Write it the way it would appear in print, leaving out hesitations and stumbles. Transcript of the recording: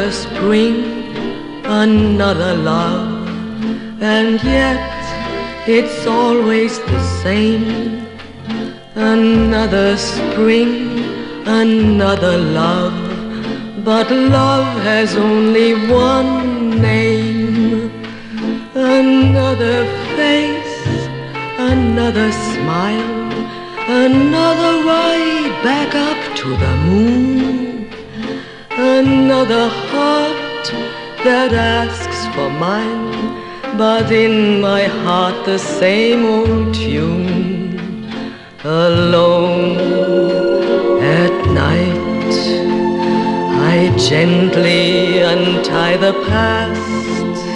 Another spring, another love, and yet it's always the same. Another spring, another love, but love has only one name. Another face, another smile, another ride back up to the moon. Another heart that asks for mine, but in my heart the same old tune. Alone at night, I gently untie the past